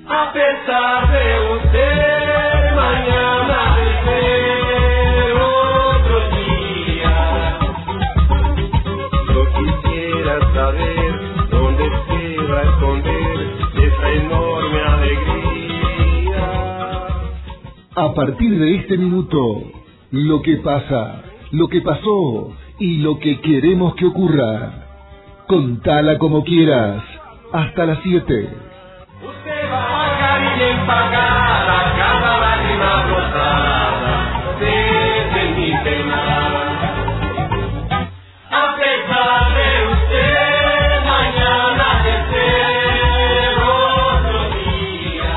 A pesar de usted, mañana de ser otro día. Yo quisiera saber dónde se va a esconder esa enorme alegría. A partir de este minuto, lo que pasa, lo que pasó y lo que queremos que ocurra. Contala como quieras, hasta las 7. Usted va a pagar y empagar a cada lágrima rosada desde mi penal. A pesar de usted, mañana de ser otro día.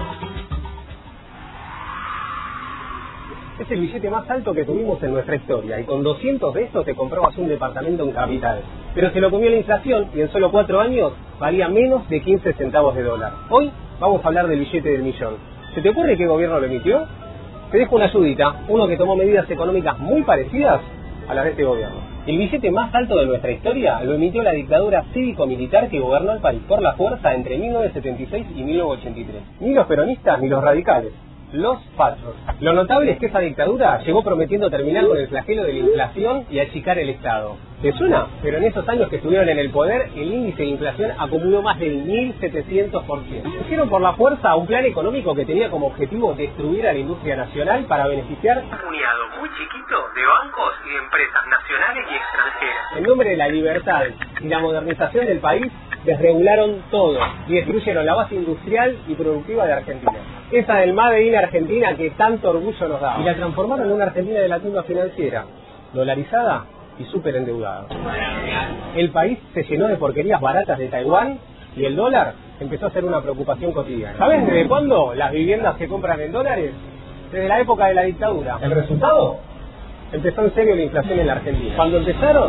Es el billete más alto que tuvimos en nuestra historia y con 200 de estos te comprabas un departamento en Capital. Pero se lo comió la inflación y en solo 4 años valía menos de 15 centavos de dólar. Hoy vamos a hablar del billete del millón. ¿Se te ocurre qué gobierno lo emitió? Te dejo una ayudita, uno que tomó medidas económicas muy parecidas a las de este gobierno. El billete más alto de nuestra historia lo emitió la dictadura cívico-militar que gobernó el país por la fuerza entre 1976 y 1983. Ni los peronistas ni los radicales. Los fachos. Lo notable es que esa dictadura llegó prometiendo terminar con el flagelo de la inflación y achicar el Estado. ¿Te suena? Pero en esos años que estuvieron en el poder, el índice de inflación acumuló más del 1700%. Hicieron por la fuerza un plan económico que tenía como objetivo destruir a la industria nacional para beneficiar Un puñado muy chiquito de bancos y de empresas nacionales y extranjeras. en nombre de la libertad y la modernización del país. Desregularon todo y destruyeron la base industrial y productiva de Argentina. Esa del Made in Argentina que tanto orgullo nos da. Y la transformaron en una Argentina de la tumba financiera, dolarizada y súper endeudada. El país se llenó de porquerías baratas de Taiwán y el dólar empezó a ser una preocupación cotidiana. ¿Sabes desde cuándo las viviendas se compran en dólares? Desde la época de la dictadura. ¿El resultado? Empezó en serio la inflación en la Argentina. Cuando empezaron,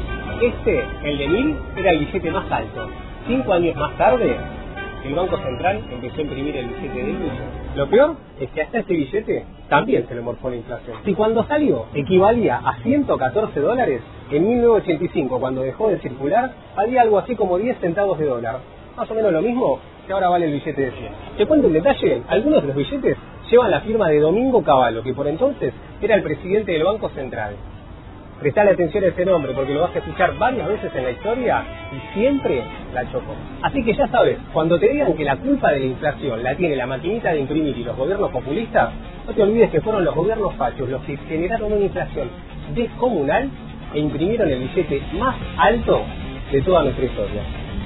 el de 1000, era el billete más alto. 5 años más tarde, el Banco Central empezó a imprimir el billete de 1000. Lo peor es que hasta este billete también se le morfó la inflación. Y cuando salió, equivalía a 114 dólares, en 1985, cuando dejó de circular, valía algo así como 10 centavos de dólar. Más o menos lo mismo que ahora vale el billete de 100. Te cuento en detalle, algunos de los billetes llevan la firma de Domingo Cavallo, que por entonces era el presidente del Banco Central. Prestale atención a ese nombre porque lo vas a escuchar varias veces en la historia y siempre la chocó. Así que ya sabes, cuando te digan que la culpa de la inflación la tiene la maquinita de imprimir y los gobiernos populistas, no te olvides que fueron los gobiernos fachos los que generaron una inflación descomunal e imprimieron el billete más alto de toda nuestra historia.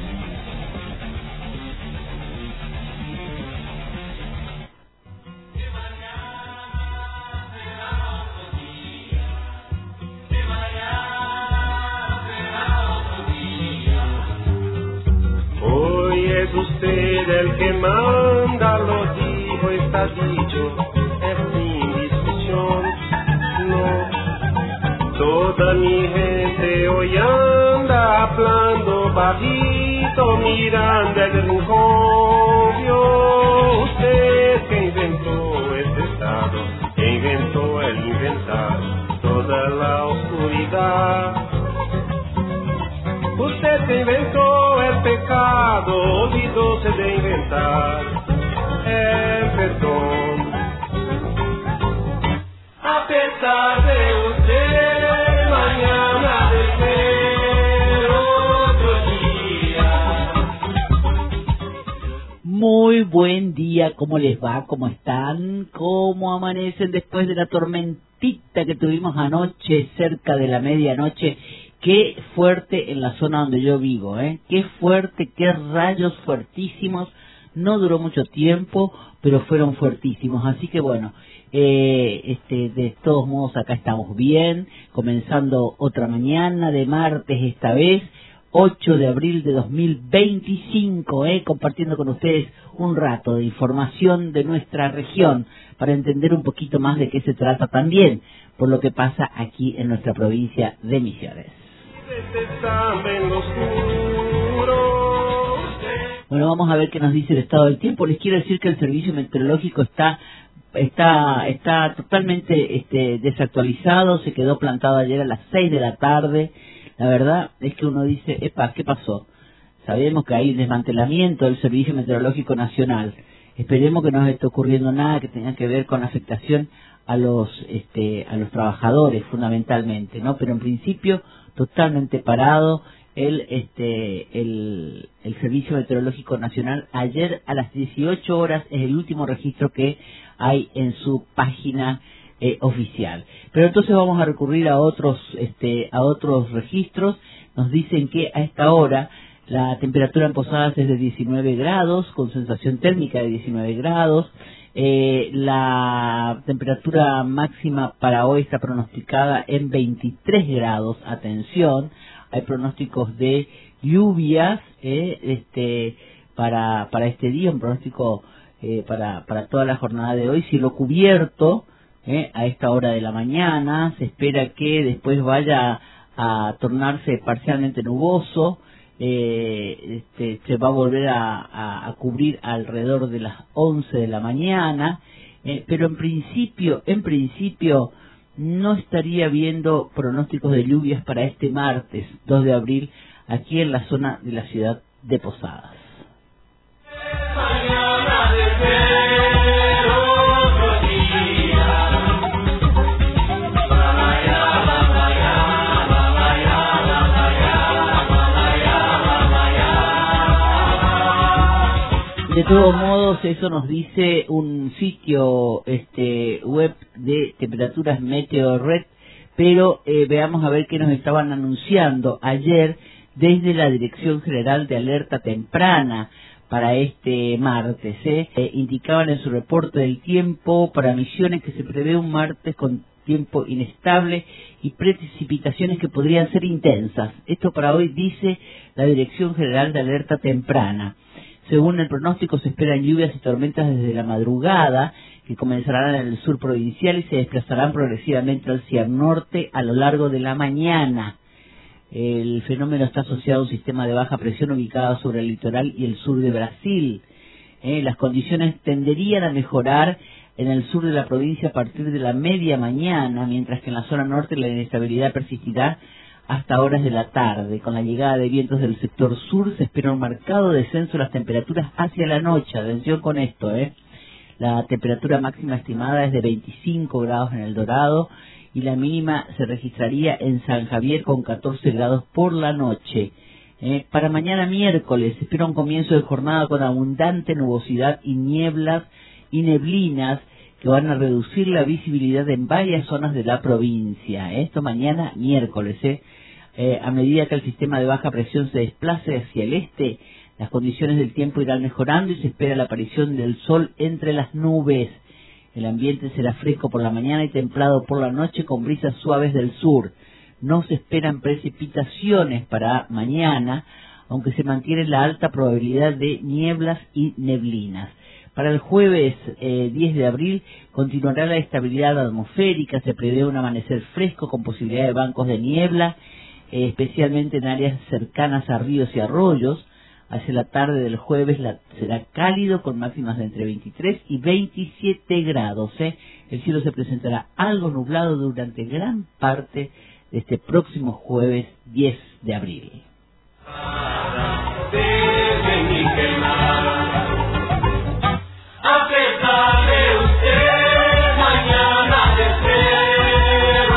Es usted el que manda, lo dijo, está dicho, es sin discusión, no. Toda mi gente hoy anda hablando bajito, mirando el rincón. Vio usted que inventó este estado, que inventó el inventar toda la oscuridad. Usted que inventó el pecado, olvidóse de inventar el perdón. A pesar de usted, mañana de ser otro día. Muy buen día, ¿cómo les va? ¿Cómo están? ¿Cómo amanecen después de la tormentita que tuvimos anoche, cerca de la medianoche? Qué fuerte en la zona donde yo vivo, qué fuerte, qué rayos fuertísimos. No duró mucho tiempo, pero fueron fuertísimos. Así que bueno, de todos modos acá estamos bien, comenzando otra mañana de martes esta vez, 8 de abril de 2025, compartiendo con ustedes un rato de información de nuestra región para entender un poquito más de qué se trata también por lo que pasa aquí en nuestra provincia de Misiones. Bueno, vamos a ver qué nos dice el estado del tiempo. Les quiero decir que el servicio meteorológico está totalmente desactualizado. Se quedó plantado ayer a las 6 de la tarde. La verdad es que uno dice, epa, ¿qué pasó? Sabemos que hay desmantelamiento del Servicio Meteorológico Nacional. Esperemos que no esté ocurriendo nada que tenga que ver con afectación a los trabajadores fundamentalmente, ¿no? Pero en principio totalmente parado el Servicio Meteorológico Nacional. Ayer a las 18 horas es el último registro que hay en su página oficial. Pero entonces vamos a recurrir a otros registros. Nos dicen que a esta hora la temperatura en Posadas es de 19 grados, con sensación térmica de 19 grados. La temperatura máxima para hoy está pronosticada en 23 grados. Atención, hay pronósticos de lluvias para este día, un pronóstico para toda la jornada de hoy. Cielo cubierto a esta hora de la mañana. Se espera que después vaya a tornarse parcialmente nuboso. Se va a volver a cubrir alrededor de las 11 de la mañana, pero en principio no estaría viendo pronósticos de lluvias para este martes 2 de abril aquí en la zona de la ciudad de Posadas. De todos modos, eso nos dice un sitio web de temperaturas Meteorred, pero veamos a ver qué nos estaban anunciando ayer desde la Dirección General de Alerta Temprana para este martes. Indicaban en su reporte del tiempo para Misiones que se prevé un martes con tiempo inestable y precipitaciones que podrían ser intensas. Esto para hoy dice la Dirección General de Alerta Temprana. Según el pronóstico, se esperan lluvias y tormentas desde la madrugada, que comenzarán en el sur provincial y se desplazarán progresivamente hacia el norte a lo largo de la mañana. El fenómeno está asociado a un sistema de baja presión ubicado sobre el litoral y el sur de Brasil. Las condiciones tenderían a mejorar en el sur de la provincia a partir de la media mañana, mientras que en la zona norte la inestabilidad persistirá hasta horas de la tarde. Con la llegada de vientos del sector sur se espera un marcado descenso de las temperaturas hacia la noche. Atención con esto, La temperatura máxima estimada es de 25 grados en El Dorado y la mínima se registraría en San Javier con 14 grados por la noche. Para mañana miércoles se espera un comienzo de jornada con abundante nubosidad y nieblas y neblinas que van a reducir la visibilidad en varias zonas de la provincia. Esto mañana miércoles. A medida que el sistema de baja presión se desplace hacia el este, las condiciones del tiempo irán mejorando y se espera la aparición del sol entre las nubes. El ambiente será fresco por la mañana y templado por la noche con brisas suaves del sur. No se esperan precipitaciones para mañana, aunque se mantiene la alta probabilidad de nieblas y neblinas. Para el jueves 10 de abril continuará la estabilidad atmosférica, se prevé un amanecer fresco con posibilidad de bancos de niebla, especialmente en áreas cercanas a ríos y arroyos. Hacia la tarde del jueves será cálido con máximas de entre 23 y 27 grados. El cielo se presentará algo nublado durante gran parte de este próximo jueves 10 de abril. A pesar de usted, mañana de ser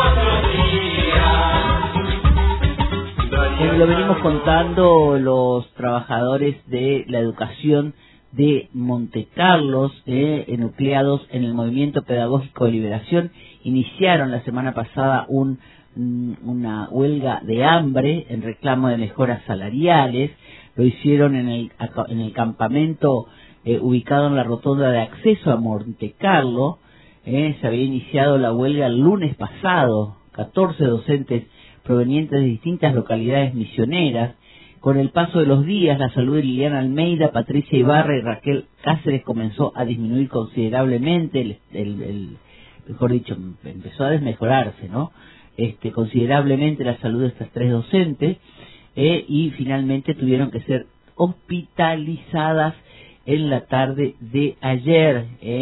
otro día. Como lo venimos contando, los trabajadores de la educación de Monte Carlos, enucleados en el Movimiento Pedagógico de Liberación, iniciaron la semana pasada una huelga de hambre en reclamo de mejoras salariales. Lo hicieron en el campamento ubicado en la rotonda de acceso a Monte Carlo. Se había iniciado la huelga el lunes pasado. 14 docentes provenientes de distintas localidades misioneras. Con el paso de los días, la salud de Liliana Almeida, Patricia Ibarra y Raquel Cáceres comenzó a disminuir considerablemente, mejor dicho, empezó a desmejorarse, ¿no? Considerablemente la salud de estas tres docentes, y finalmente tuvieron que ser hospitalizadas en la tarde de ayer.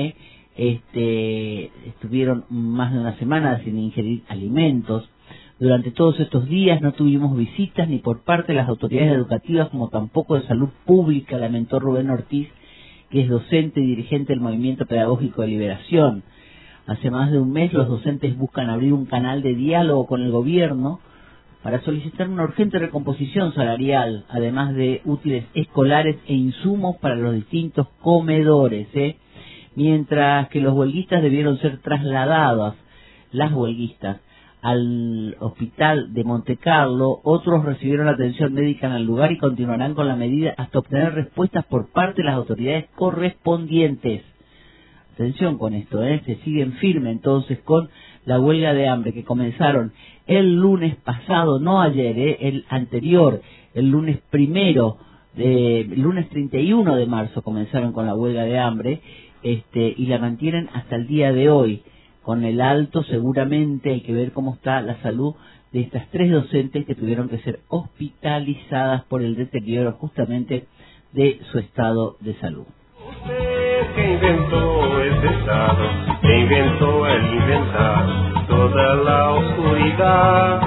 Estuvieron más de una semana sin ingerir alimentos. Durante todos estos días no tuvimos visitas ni por parte de las autoridades educativas como tampoco de salud pública, lamentó Rubén Ortiz, que es docente y dirigente del Movimiento Pedagógico de Liberación. Hace más de un mes los docentes buscan abrir un canal de diálogo con el gobierno para solicitar una urgente recomposición salarial, además de útiles escolares e insumos para los distintos comedores, mientras que los huelguistas debieron ser trasladados, las huelguistas, al hospital de Montecarlo. Otros recibieron atención médica en el lugar y continuarán con la medida hasta obtener respuestas por parte de las autoridades correspondientes. Atención con esto, se siguen firme entonces con la huelga de hambre que comenzaron el lunes pasado, no ayer, el anterior, el lunes 31 de marzo comenzaron con la huelga de hambre, y la mantienen hasta el día de hoy. Con el alto seguramente hay que ver cómo está la salud de estas 3 docentes que tuvieron que ser hospitalizadas por el deterioro justamente de su estado de salud. Usted que inventó ese estado, que inventó el inventar toda la oscuridad.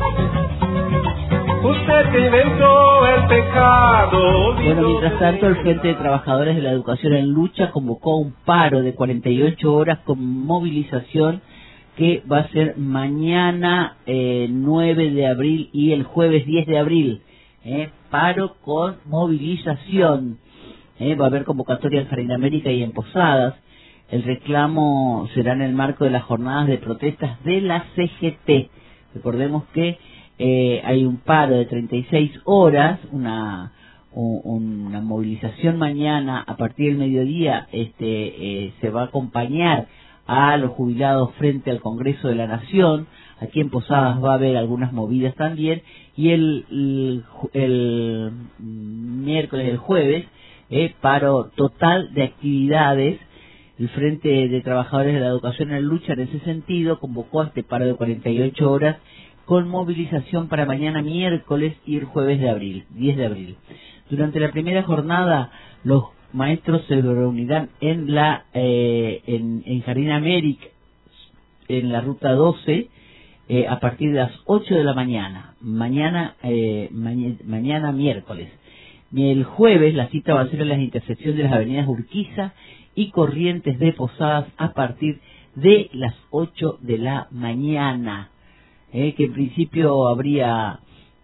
Usted que inventó el pecado. Bueno, mientras tanto, el Frente de Trabajadores de la Educación en Lucha convocó un paro de 48 horas con movilización que va a ser mañana 9 de abril y el jueves 10 de abril. Paro con movilización. Va a haber convocatoria en Jardín América y en Posadas. El reclamo será en el marco de las jornadas de protestas de la CGT. Recordemos que hay un paro de 36 horas, una movilización mañana a partir del mediodía. Se va a acompañar a los jubilados frente al Congreso de la Nación. Aquí en Posadas va a haber algunas movidas también, y el miércoles, el jueves, paro total de actividades. El Frente de Trabajadores de la Educación en Lucha, en ese sentido, convocó a este paro de 48 horas con movilización para mañana miércoles y el jueves 10 de abril. Durante la primera jornada, los maestros se reunirán en Jardín América, en la ruta 12, a partir de las 8 de la mañana, mañana miércoles. El jueves la cita va a ser en las intersecciones de las avenidas Urquiza y Corrientes de Posadas a partir de las 8 de la mañana. Que en principio habría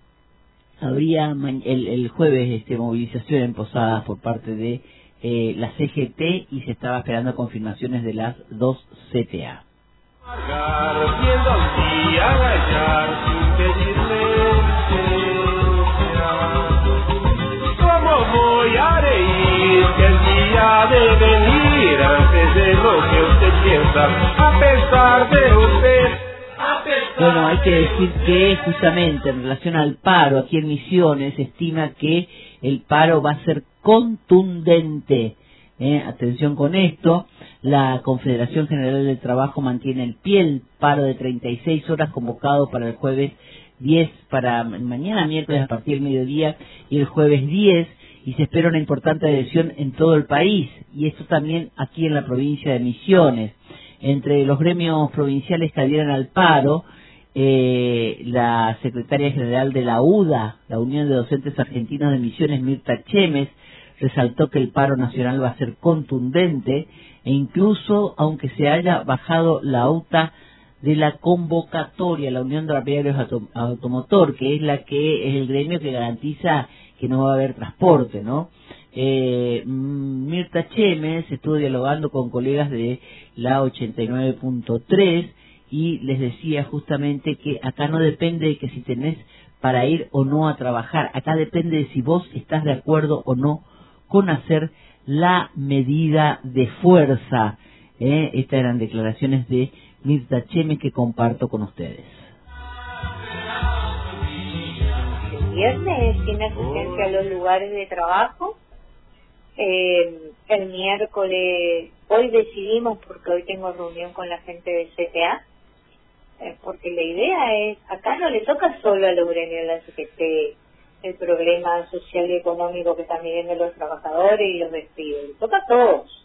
el jueves movilización en Posadas por parte de la CGT, y se estaba esperando confirmaciones de las 2 CTA. Viendo al día gallar sin pedirle ¿cómo voy a reír que el día de venir antes de lo que usted piensa, a pesar de usted? Bueno, hay que decir que justamente en relación al paro, aquí en Misiones se estima que el paro va a ser contundente. Atención con esto, la Confederación General del Trabajo mantiene el pie el paro de 36 horas convocado para el jueves 10, para mañana miércoles a partir del mediodía, y el jueves 10, y se espera una importante adhesión en todo el país, y esto también aquí en la provincia de Misiones. Entre los gremios provinciales que adhieren al paro, la secretaria general de la UDA, la Unión de Docentes Argentinos de Misiones, Mirta Chemes, resaltó que el paro nacional va a ser contundente, e incluso aunque se haya bajado la UTA de la convocatoria, la Unión de Rapidarios Automotor, que es el gremio que garantiza que no va a haber transporte, ¿no? Mirta Chemes estuvo dialogando con colegas de la 89.3 y les decía justamente que acá no depende de que si tenés para ir o no a trabajar, acá depende de si vos estás de acuerdo o no con hacer la medida de fuerza. Estas eran declaraciones de Mirta Chemes que comparto con ustedes. El viernes tiene asistencia a los lugares de trabajo. El miércoles, hoy decidimos, porque hoy tengo reunión con la gente de CTA, porque la idea es, acá no le toca solo a los gremios de la CGT el problema social y económico que están viviendo los trabajadores y los despidos, le toca a todos.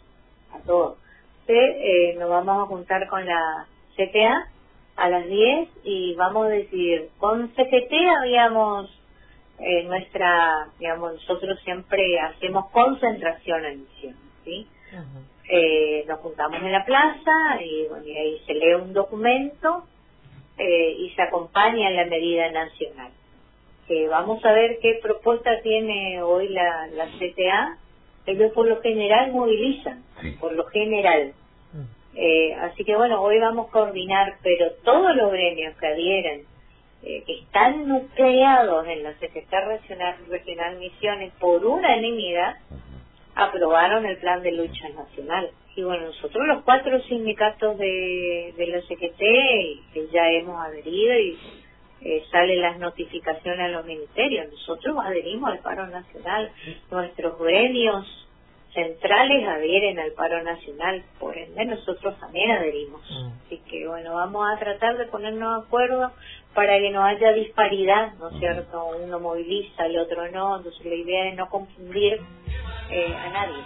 Nos vamos a juntar con la CTA a las 10 y vamos a decidir. Con CGT habíamos nosotros siempre hacemos concentración en Misiones. ¿sí? Nos juntamos en la plaza y, bueno, y ahí se lee un documento y se acompaña en la medida nacional. Vamos a ver qué propuesta tiene hoy la CTA. Ellos por lo general movilizan, por lo general. Así que bueno, hoy vamos a coordinar, pero todos los gremios que adhieren, que están nucleados en la CGT Regional Misiones por unanimidad, aprobaron el plan de lucha nacional. Y bueno, nosotros los 4 sindicatos de la CGT que ya hemos adherido y salen las notificaciones a los ministerios, nosotros adherimos al paro nacional, nuestros gremios centrales adhieren al paro nacional, por ende nosotros también adherimos. Así que bueno, vamos a tratar de ponernos de acuerdo para que no haya disparidad, ¿no es cierto? Uno moviliza, el otro no, entonces la idea es no confundir a nadie.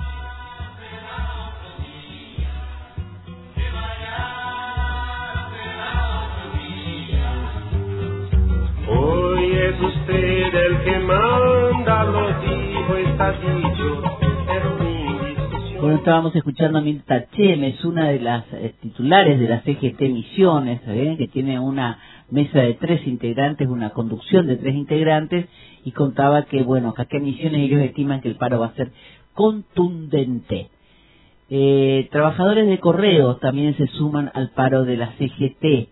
Hoy es usted el que manda, lo dijo, está dicho. Bueno, estábamos escuchando a Mirta Chemes, una de las titulares de la CGT Misiones, que tiene una mesa de 3 integrantes, una conducción de 3 integrantes, y contaba que, bueno, acá en Misiones ellos estiman que el paro va a ser contundente. Trabajadores de correos también se suman al paro de la CGT.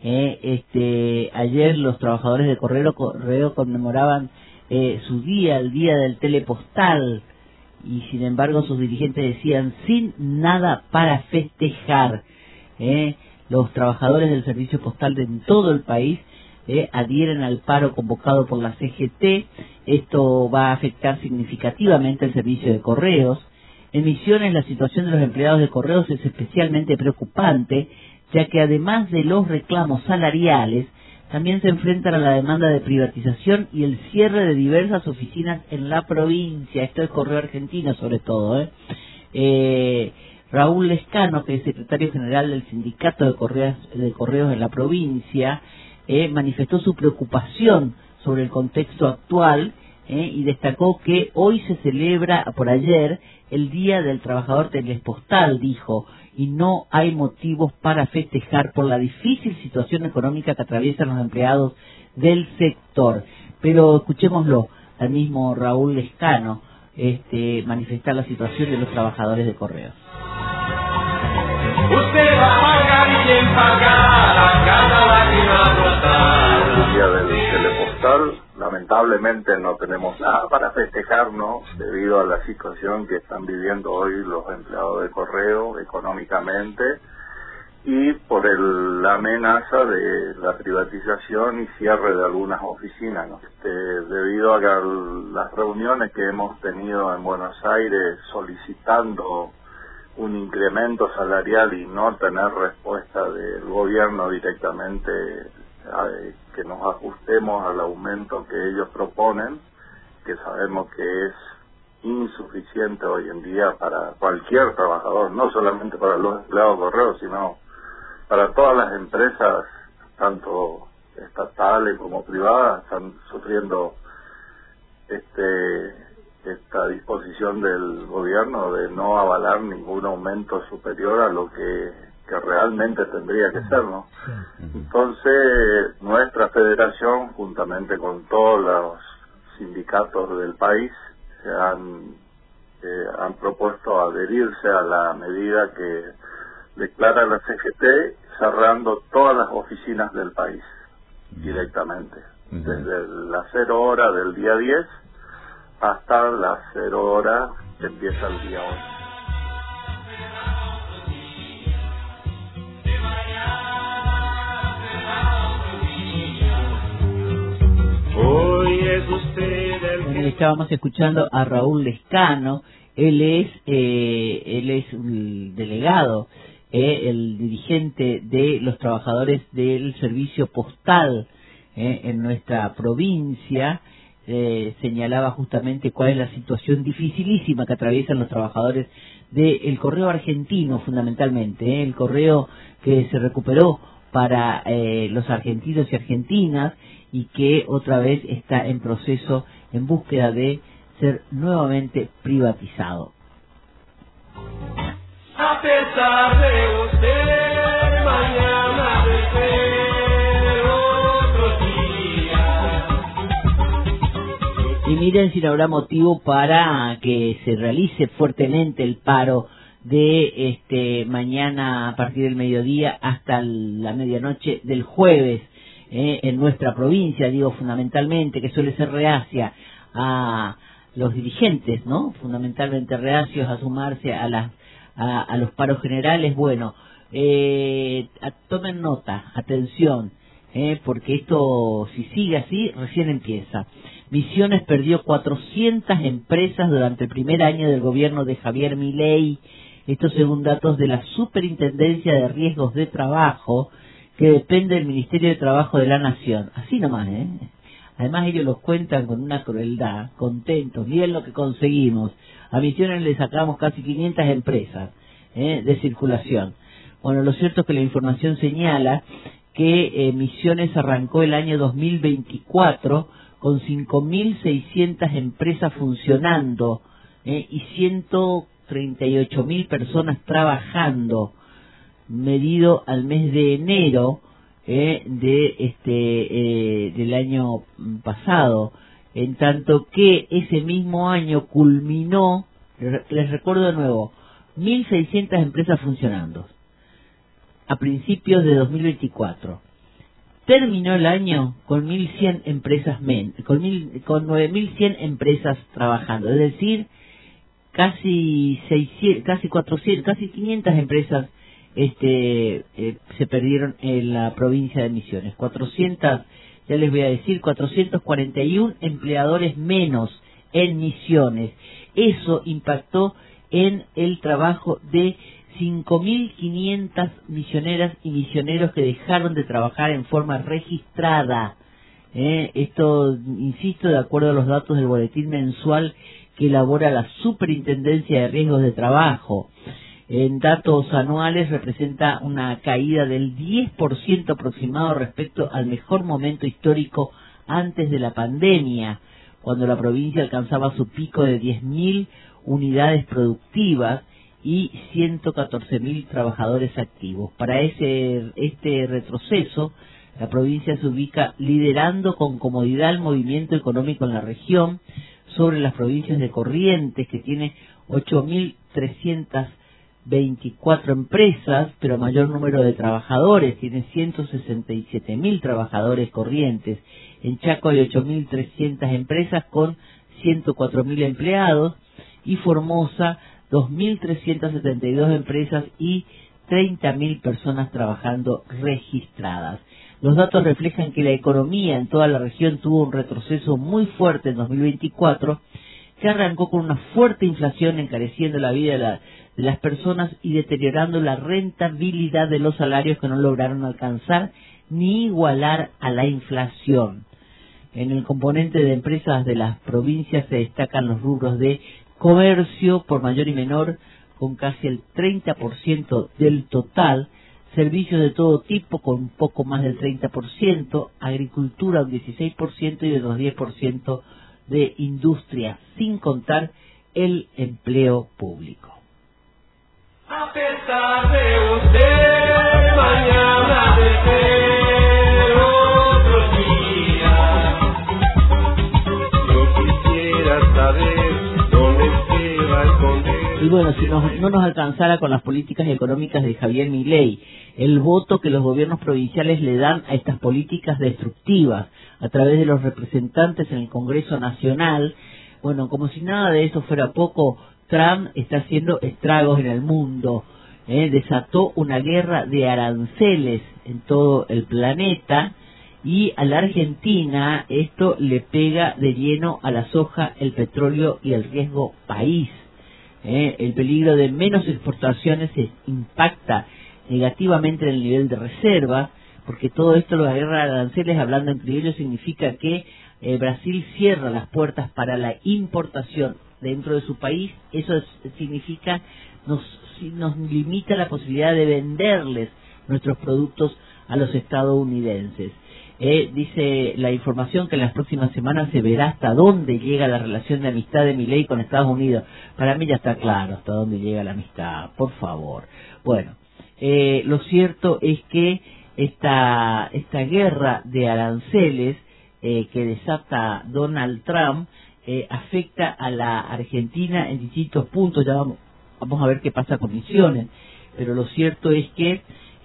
Ayer los trabajadores de correo conmemoraban su día, el día del telepostal, y sin embargo sus dirigentes decían sin nada para festejar. Los trabajadores del servicio postal de todo el país adhieren al paro convocado por la CGT. Esto va a afectar significativamente el servicio de correos. En Misiones la situación de los empleados de correos es especialmente preocupante, ya que además de los reclamos salariales, también se enfrentan a la demanda de privatización y el cierre de diversas oficinas en la provincia. Esto es Correo Argentino sobre todo. Raúl Lescano, que es secretario general del Sindicato de Correos en la provincia, manifestó su preocupación sobre el contexto actual y destacó que hoy se celebra, por ayer, el Día del Trabajador Telepostal, dijo, y no hay motivos para festejar por la difícil situación económica que atraviesan los empleados del sector. Pero escuchémoslo al mismo Raúl Lescano manifestar la situación de los trabajadores de correos. Usted va a pagar y quien pagará cada lágrima brotar. El día del telepostal, lamentablemente no tenemos nada para festejarnos debido a la situación que están viviendo hoy los empleados de correo económicamente y por la amenaza de la privatización y cierre de algunas oficinas, ¿no? Debido a las reuniones que hemos tenido en Buenos Aires solicitando un incremento salarial y no tener respuesta del gobierno directamente, que nos ajustemos al aumento que ellos proponen, que sabemos que es insuficiente hoy en día para cualquier trabajador, no solamente para los empleados de correos, sino para todas las empresas, tanto estatales como privadas, están sufriendo esta disposición del gobierno de no avalar ningún aumento superior a lo que realmente tendría que ser, ¿no? Entonces, nuestra federación, juntamente con todos los sindicatos del país, se han propuesto adherirse a la medida que declara la CGT, cerrando todas las oficinas del país directamente, desde las 0 horas del día 10 hasta las 0 horas que empieza el día 11. Hoy es usted el que... Estábamos escuchando a Raúl Lescano. Él es un delegado, el dirigente de los trabajadores del servicio postal en nuestra provincia. Señalaba justamente cuál es la situación dificilísima que atraviesan los trabajadores del correo argentino, fundamentalmente, el correo que se recuperó para los argentinos y argentinas y que otra vez está en proceso, en búsqueda de ser nuevamente privatizado. A pesar de usted, mañana de ser otro día. Y miren si no habrá motivo para que se realice fuertemente el paro de mañana a partir del mediodía hasta la medianoche del jueves en nuestra provincia, digo fundamentalmente, que suele ser reacia a los dirigentes, ¿no? Fundamentalmente reacios a sumarse a los paros generales. Bueno, tomen nota, atención, porque esto, si sigue así, recién empieza. Misiones perdió 400 empresas durante el primer año del gobierno de Javier Milei. Esto según datos de la Superintendencia de Riesgos de Trabajo, que depende del Ministerio de Trabajo de la Nación. Así nomás, Además ellos los cuentan con una crueldad, contentos, miren lo que conseguimos. A Misiones le sacamos casi 500 empresas de circulación. Bueno, lo cierto es que la información señala que Misiones arrancó el año 2024 con 5.600 empresas funcionando y 138.000 personas trabajando, medido al mes de enero del año pasado, en tanto que ese mismo año culminó, les recuerdo de nuevo, 1.600 empresas funcionando a principios de 2024. Terminó el año con 1.100 empresas con 9.100 empresas trabajando, es decir, casi 500 empresas se perdieron en la provincia de Misiones. 400, ya les voy a decir, 441 empleadores menos en Misiones. Eso impactó en el trabajo de 5.500 misioneras y misioneros que dejaron de trabajar en forma registrada. Esto, insisto, de acuerdo a los datos del boletín mensual que elabora la Superintendencia de Riesgos de Trabajo. En datos anuales representa una caída del 10% aproximado respecto al mejor momento histórico antes de la pandemia, cuando la provincia alcanzaba su pico de 10.000 unidades productivas y 114.000 trabajadores activos. Para este retroceso, la provincia se ubica liderando con comodidad el movimiento económico en la región sobre las provincias de Corrientes, que tiene 8.324 empresas, pero mayor número de trabajadores, tiene 167.000 trabajadores Corrientes. En Chaco hay 8.300 empresas con 104.000 empleados, y Formosa 2.372 empresas y 30.000 personas trabajando registradas. Los datos reflejan que la economía en toda la región tuvo un retroceso muy fuerte en 2024, que arrancó con una fuerte inflación encareciendo la vida de las personas y deteriorando la rentabilidad de los salarios, que no lograron alcanzar ni igualar a la inflación. En el componente de empresas de las provincias se destacan los rubros de comercio, por mayor y menor, con casi el 30% del total, servicios de todo tipo con un poco más del 30%, agricultura un 16% y otros 10% de industria, sin contar el empleo público. A pesar de usted, mañana de ser otro día. Yo quisiera saber dónde se va a esconder. Y bueno, si no nos alcanzara con las políticas económicas de Javier Milei, el voto que los gobiernos provinciales le dan a estas políticas destructivas a través de los representantes en el Congreso Nacional, bueno, como si nada de eso fuera poco, Trump está haciendo estragos en el mundo, desató una guerra de aranceles en todo el planeta, y a la Argentina esto le pega de lleno a la soja, el petróleo y el riesgo país. El peligro de menos exportaciones impacta negativamente en el nivel de reserva, porque todo esto, la guerra de aranceles, hablando entre ellos, significa que Brasil cierra las puertas para la importación dentro de su país. Eso significa nos limita la posibilidad de venderles nuestros productos a los estadounidenses. Dice la información que en las próximas semanas se verá hasta dónde llega la relación de amistad de Milei con Estados Unidos. Para mí ya está claro hasta dónde llega la amistad, por favor. Bueno, lo cierto es que esta guerra de aranceles que desata Donald Trump afecta a la Argentina en distintos puntos. Ya vamos a ver qué pasa con Misiones, pero lo cierto es que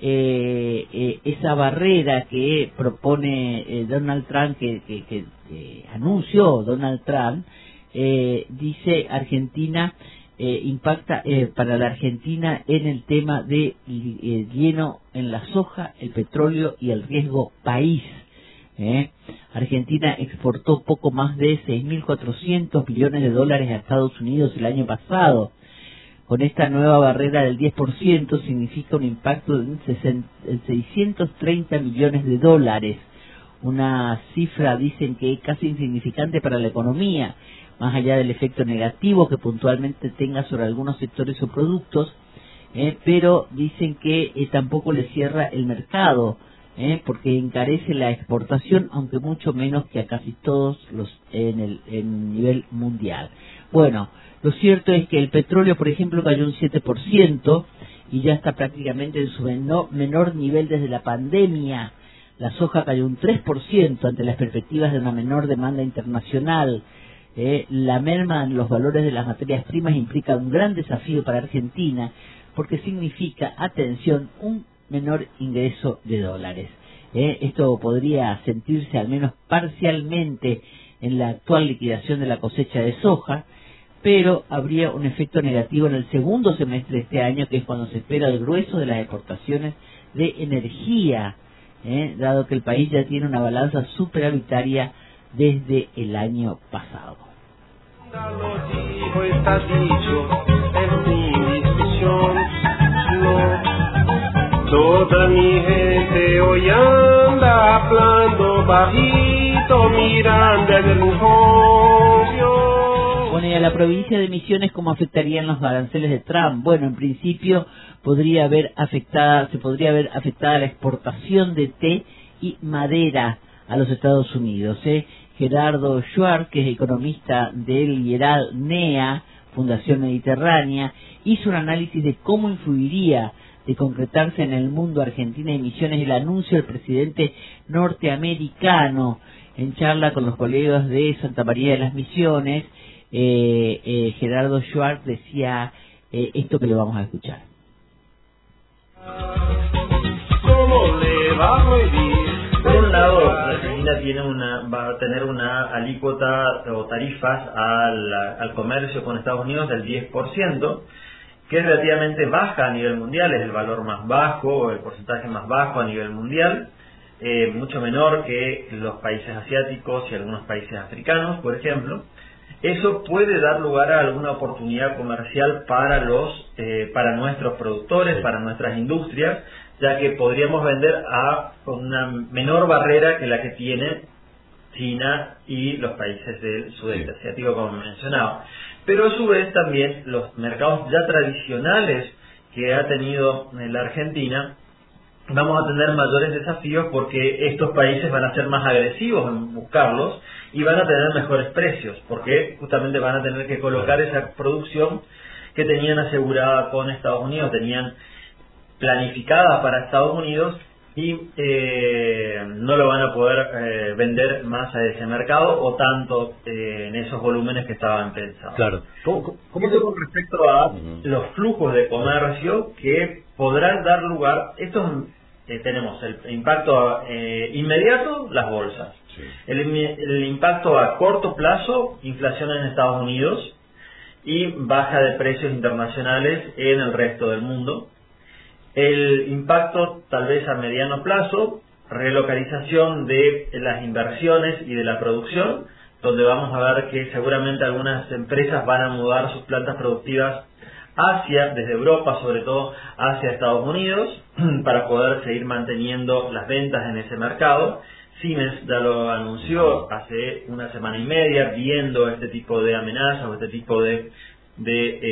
esa barrera que propone Donald Trump, que anunció Donald Trump, dice Argentina, impacta para la Argentina en el tema de lleno en la soja, el petróleo y el riesgo país. Argentina exportó poco más de 6.400 millones de dólares a Estados Unidos el año pasado. Con esta nueva barrera del 10% significa un impacto de 630 millones de dólares. Una cifra, dicen, que es casi insignificante para la economía, más allá del efecto negativo que puntualmente tenga sobre algunos sectores o productos, pero dicen que tampoco le cierra el mercado, porque encarece la exportación, aunque mucho menos que a casi todos en nivel mundial. Bueno, lo cierto es que el petróleo, por ejemplo, cayó un 7% y ya está prácticamente en su menor nivel desde la pandemia. La soja cayó un 3% ante las perspectivas de una menor demanda internacional. La merma en los valores de las materias primas implica un gran desafío para Argentina porque significa, atención, un menor ingreso de dólares. Esto podría sentirse al menos parcialmente en la actual liquidación de la cosecha de soja, pero habría un efecto negativo en el segundo semestre de este año, que es cuando se espera el grueso de las exportaciones de energía, dado que el país ya tiene una balanza superavitaria desde el año pasado. Está dicho, es sin discusión, no. Toda mi gente hoy anda hablando bajito, mirando el refugio. Bueno, y a la provincia de Misiones, ¿cómo afectarían los aranceles de Trump? Bueno, en principio se podría ver afectada la exportación de té y madera a los Estados Unidos. Gerardo Schwartz, que es economista del IERAD NEA, Fundación Mediterránea, hizo un análisis de cómo influiría de concretarse en el mundo Argentina y Misiones el anuncio del presidente norteamericano. En charla con los colegas de Santa María de las Misiones, Gerardo Schwartz decía esto que le vamos a escuchar. ¿Cómo le va a vivir? Por un lado, Argentina va a tener una alícuota o tarifas al comercio con Estados Unidos del 10%, que es relativamente baja a nivel mundial, es el valor más bajo, el porcentaje más bajo a nivel mundial, mucho menor que los países asiáticos y algunos países africanos, por ejemplo. Eso puede dar lugar a alguna oportunidad comercial para nuestros productores, para nuestras industrias, ya que podríamos vender a una menor barrera que la que tiene China y los países del sudeste asiático, como mencionaba. Pero a su vez también los mercados ya tradicionales que ha tenido la Argentina, vamos a tener mayores desafíos porque estos países van a ser más agresivos en buscarlos y van a tener mejores precios, porque justamente van a tener que colocar esa producción que tenían asegurada con Estados Unidos, tenían planificada para Estados Unidos y no lo van a poder vender más a ese mercado o tanto en esos volúmenes que estaban pensados. Claro. ¿Cómo con respecto a los flujos de comercio que podrán dar lugar? Tenemos el impacto inmediato, las bolsas. Sí. El impacto a corto plazo, inflación en Estados Unidos y baja de precios internacionales en el resto del mundo. El impacto tal vez a mediano plazo, relocalización de las inversiones y de la producción, donde vamos a ver que seguramente algunas empresas van a mudar sus plantas productivas desde Europa sobre todo, hacia Estados Unidos, para poder seguir manteniendo las ventas en ese mercado. Siemens ya lo anunció hace una semana y media, viendo este tipo de amenazas o este tipo de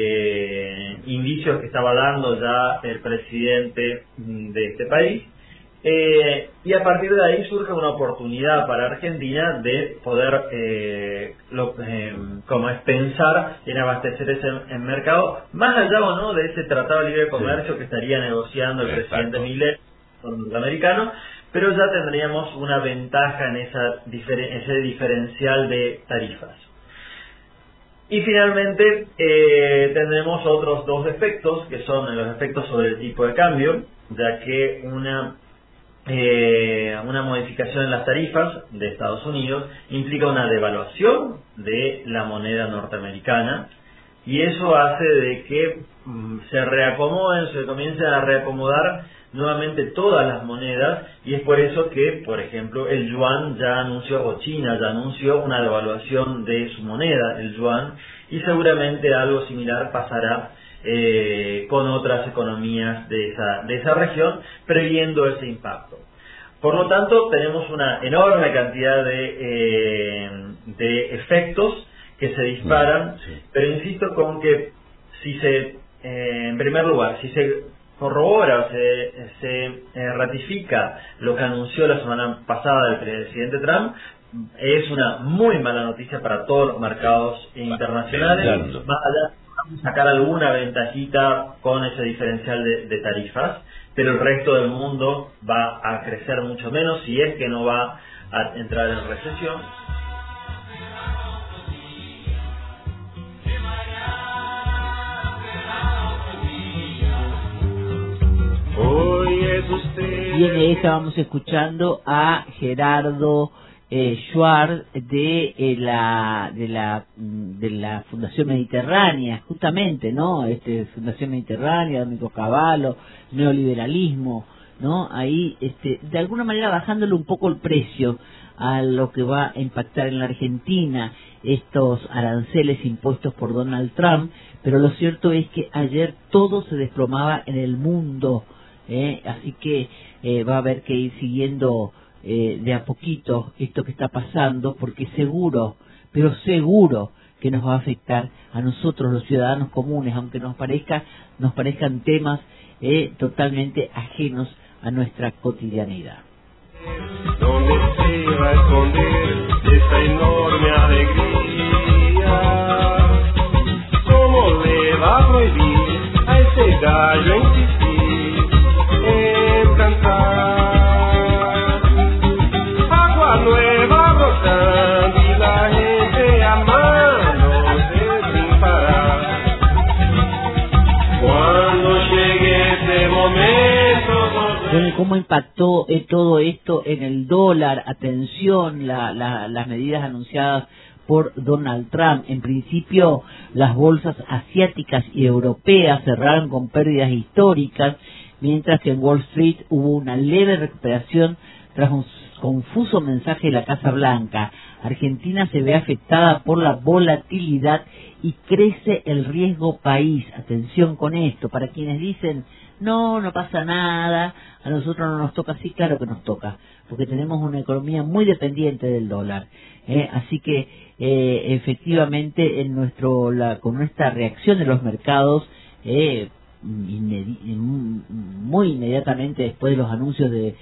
indicios que estaba dando ya el presidente de este país, Y a partir de ahí surge una oportunidad para Argentina de poder como es pensar en abastecer ese mercado, más allá o no de ese tratado de libre comercio que estaría negociando el presidente Milei con el norteamericano, pero ya tendríamos una ventaja en ese diferencial de tarifas. Y finalmente tendremos otros dos efectos, que son los efectos sobre el tipo de cambio, ya que una modificación en las tarifas de Estados Unidos implica una devaluación de la moneda norteamericana, y eso hace de que se comiencen a reacomodar nuevamente todas las monedas, y es por eso que, por ejemplo, el yuan ya anunció, o China ya anunció una devaluación de su moneda, el yuan, y seguramente algo similar pasará con otras economías de esa región, previendo ese impacto. Por lo tanto, tenemos una enorme cantidad de efectos que se disparan, pero insisto con que en primer lugar, si se corrobora o se ratifica lo que anunció la semana pasada el presidente Trump, es una muy mala noticia para todos los mercados internacionales, más allá de sacar alguna ventajita con ese diferencial de tarifas, pero el resto del mundo va a crecer mucho menos, si es que no va a entrar en recesión. Y en esta vamos escuchando a Gerardo Schwartz de la Fundación Mediterránea, justamente, ¿no? Fundación Mediterránea, Domingos Cavallo, neoliberalismo, ¿no? Ahí, de alguna manera bajándole un poco el precio a lo que va a impactar en la Argentina estos aranceles impuestos por Donald Trump, pero lo cierto es que ayer todo se desplomaba en el mundo, así que va a haber que ir siguiendo de a poquito esto que está pasando, porque seguro, pero seguro que nos va a afectar a nosotros los ciudadanos comunes, aunque nos parezcan temas totalmente ajenos a nuestra cotidianidad. ¿Dónde se va a esconder esa enorme alegría? ¿Cómo le va a prohibir a ese gallo insistir en cantar? Agua nueva brotando y la gente amándose sin parar. Cuando llegue ese momento... Bueno, ¿cómo impactó todo esto en el dólar? Atención, las medidas anunciadas por Donald Trump. En principio, las bolsas asiáticas y europeas cerraron con pérdidas históricas, mientras que en Wall Street hubo una leve recuperación tras un confuso mensaje de la Casa Blanca. Argentina se ve afectada por la volatilidad y crece el riesgo país. Atención con esto, para quienes dicen no pasa nada, a nosotros no nos toca, sí, claro que nos toca, porque tenemos una economía muy dependiente del dólar, así que efectivamente con nuestra reacción de los mercados, muy inmediatamente después de los anuncios de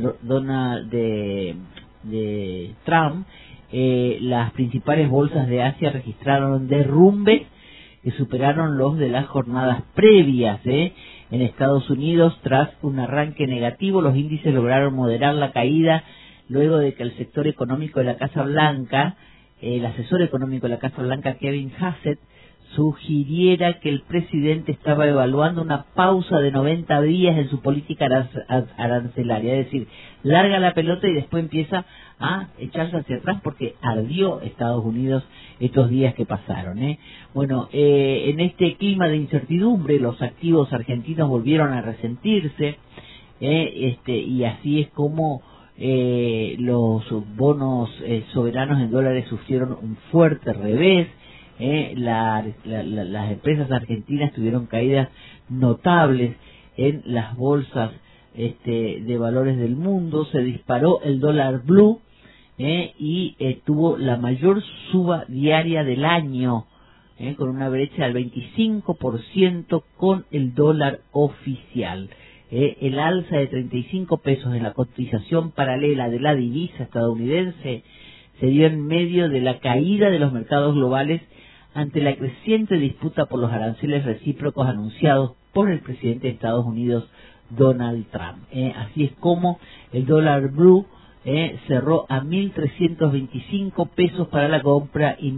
Trump, las principales bolsas de Asia registraron derrumbes que superaron los de las jornadas previas. En Estados Unidos, tras un arranque negativo, los índices lograron moderar la caída luego de que el sector económico de la Casa Blanca, el asesor económico de la Casa Blanca, Kevin Hassett, sugiriera que el presidente estaba evaluando una pausa de 90 días en su política arancelaria, es decir, larga la pelota y después empieza a echarse hacia atrás porque ardió Estados Unidos estos días que pasaron. Bueno, en este clima de incertidumbre los activos argentinos volvieron a resentirse, y así es como los bonos soberanos en dólares sufrieron un fuerte revés. Las empresas argentinas tuvieron caídas notables en las bolsas de valores del mundo. Se disparó el dólar blue y tuvo la mayor suba diaria del año, con una brecha del 25% con el dólar oficial. el alza de 35 pesos en la cotización paralela de la divisa estadounidense se dio en medio de la caída de los mercados globales ante la creciente disputa por los aranceles recíprocos anunciados por el presidente de Estados Unidos, Donald Trump. Así es como el dólar blue cerró a 1.325 pesos para la compra y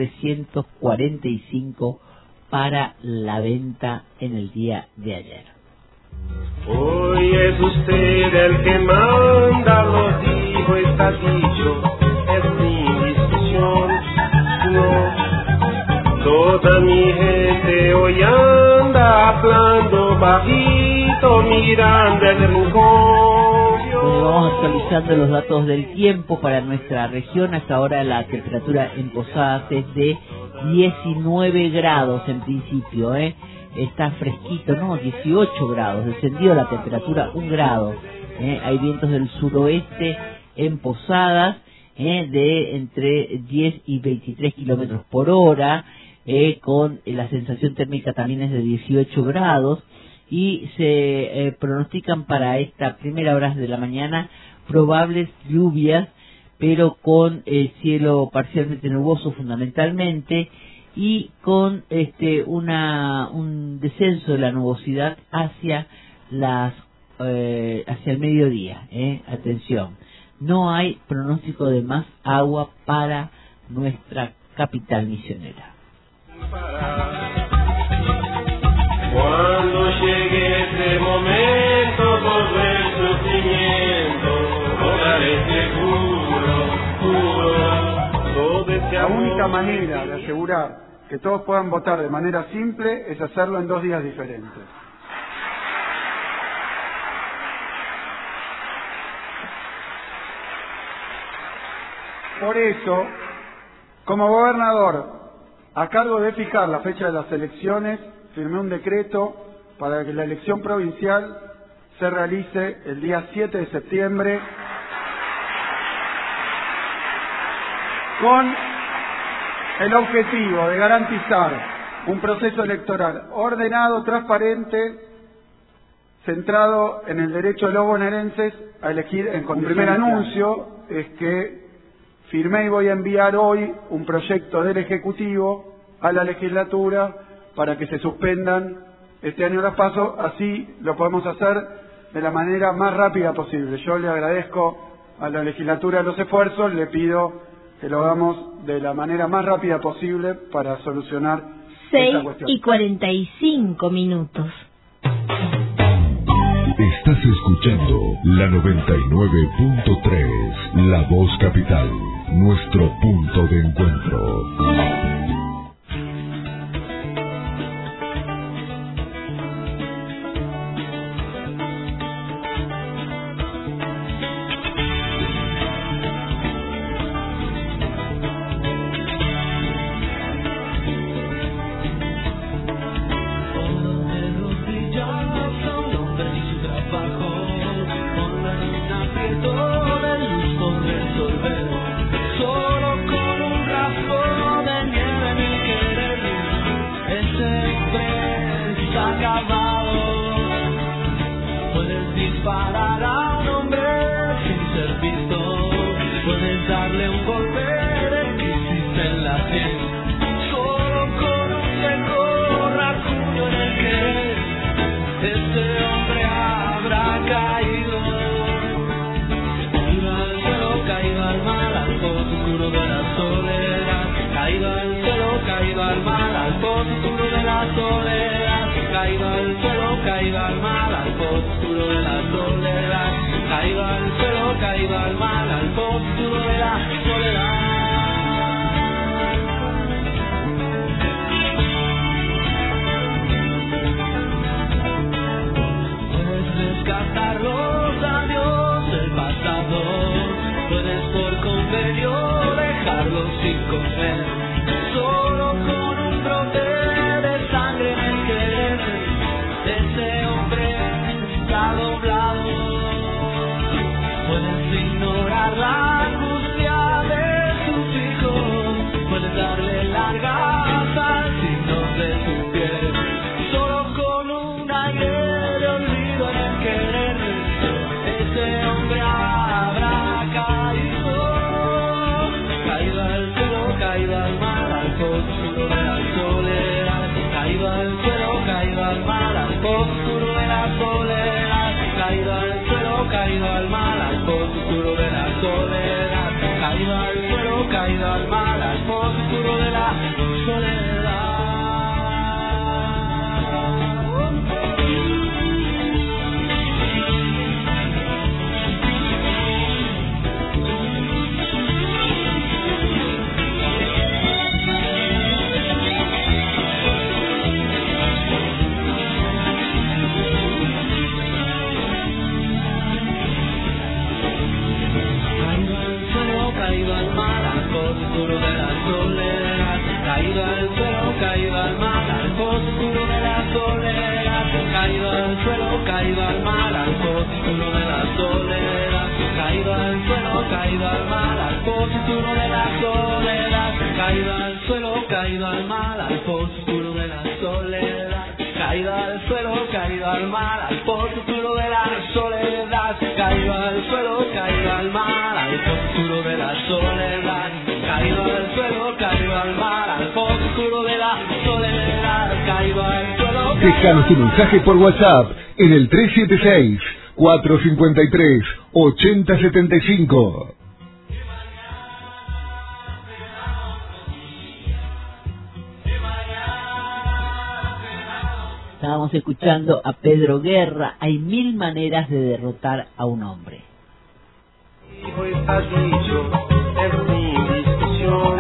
1.345 para la venta en el día de ayer. Hoy es usted el que manda, lo dijo, está dicho, es mi discusión. No, toda mi gente hoy anda hablando bajito, mirando el rincón. Vamos actualizando los datos del tiempo para nuestra región. Hasta ahora la temperatura en Posadas es de 19 grados en principio, está fresquito, no, 18 grados, descendió la temperatura 1 grado, hay vientos del suroeste en Posadas, de entre 10 y 23 kilómetros por hora, con la sensación térmica también es de 18 grados, y se pronostican para esta primera hora de la mañana probables lluvias, pero con el cielo parcialmente nuboso fundamentalmente, y con un descenso de la nubosidad hacia hacia el mediodía. Atención, no hay pronóstico de más agua para nuestra capital misionera. Cuando llegue ese momento, todo el sufrimiento, lograré seguro. La única manera de asegurar que todos puedan votar de manera simple es hacerlo en 2 días diferentes. Por eso, como gobernador, a cargo de fijar la fecha de las elecciones, firmé un decreto para que la elección provincial se realice el día 7 de septiembre con el objetivo de garantizar un proceso electoral ordenado, transparente, centrado en el derecho de los bonaerenses a elegir en condiciones. Un primer anuncio es que firmé y voy a enviar hoy un proyecto del Ejecutivo a la legislatura para que se suspendan este año los pasos, así lo podemos hacer de la manera más rápida posible. Yo le agradezco a la legislatura los esfuerzos, le pido que lo hagamos de la manera más rápida posible para solucionar esta cuestión. 6:45. Estás escuchando la 99.3, La Voz Capital, nuestro punto de encuentro. la soledad, caído al suelo, caído al mar, al fondo oscuro de la soledad, caído al suelo, caído al mar, al fondo oscuro de la soledad. Caído al mar, al fondo oscuro de la soledad, caído al suelo, caído al mar, al fondo oscuro de la soledad, caído al suelo, caído al mar, al fondo oscuro de la soledad, caído al suelo, caído al mar, al fondo oscuro de la soledad, caído al suelo, caído al mar, al fondo oscuro de la soledad, caído al suelo, caído al mar, al fondo oscuro de la soledad, caído al suelo, caído al mar, al fondo oscuro de la soledad, caído al suelo, caído al mar, al fondo oscuro de la soledad, caído al suelo. Déjanos tu mensaje por WhatsApp en el 376-453-8075. Estábamos escuchando a Pedro Guerra. Hay 1000 maneras de derrotar a un hombre. Hijo, está dicho, es mi discusión.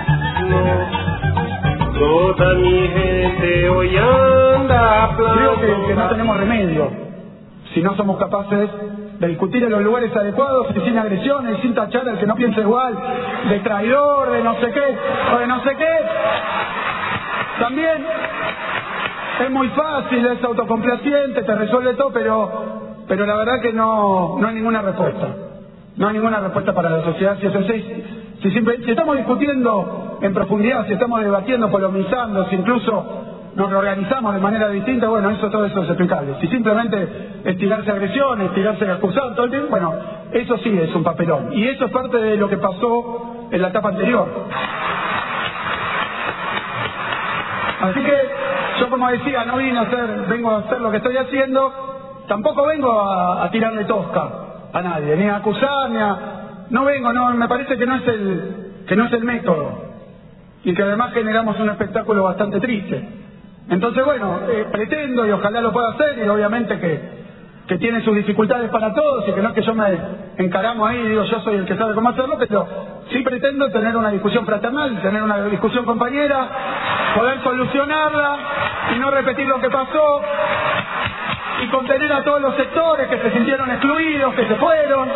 No, toda mi gente hoy anda Creo que no tenemos remedio si no somos capaces de discutir en los lugares adecuados y sin agresiones, sin tachar al que no piensa igual, de traidor, de no sé qué, o de no sé qué. También es muy fácil, es autocomplaciente, te resuelve todo, pero la verdad que no hay ninguna respuesta. No hay ninguna respuesta para la sociedad. Si estamos discutiendo en profundidad, si estamos debatiendo, polemizando, si incluso nos reorganizamos de manera distinta, bueno, todo eso es explicable. Si simplemente es tirarse agresiones, tirarse acusar todo el tiempo, bueno, eso sí es un papelón. Y eso es parte de lo que pasó en la etapa anterior. Así que yo, como decía, no vengo a hacer lo que estoy haciendo, tampoco vengo a tirarle tosca a nadie, ni a acusar, me parece que no es el método, y que además generamos un espectáculo bastante triste. Entonces, bueno, pretendo, y ojalá lo pueda hacer, y obviamente que tiene sus dificultades para todos, y que no es que yo me encaramo ahí y digo yo soy el que sabe cómo hacerlo, pero sí pretendo tener una discusión fraternal, tener una discusión compañera, poder solucionarla y no repetir lo que pasó, y contener a todos los sectores que se sintieron excluidos, que se fueron.